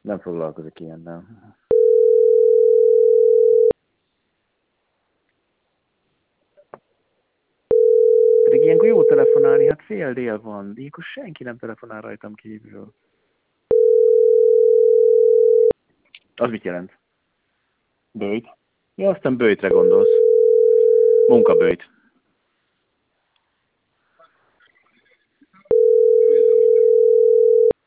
Nem foglalkozik ilyennel. Pedig ilyenkor jó telefonálni, hát fél dél van. Ilyenkor senki nem telefonál rajtam kívül. Az mit jelent? Bőjt. Ja, aztán bőjtre gondolsz. Munkabőjt.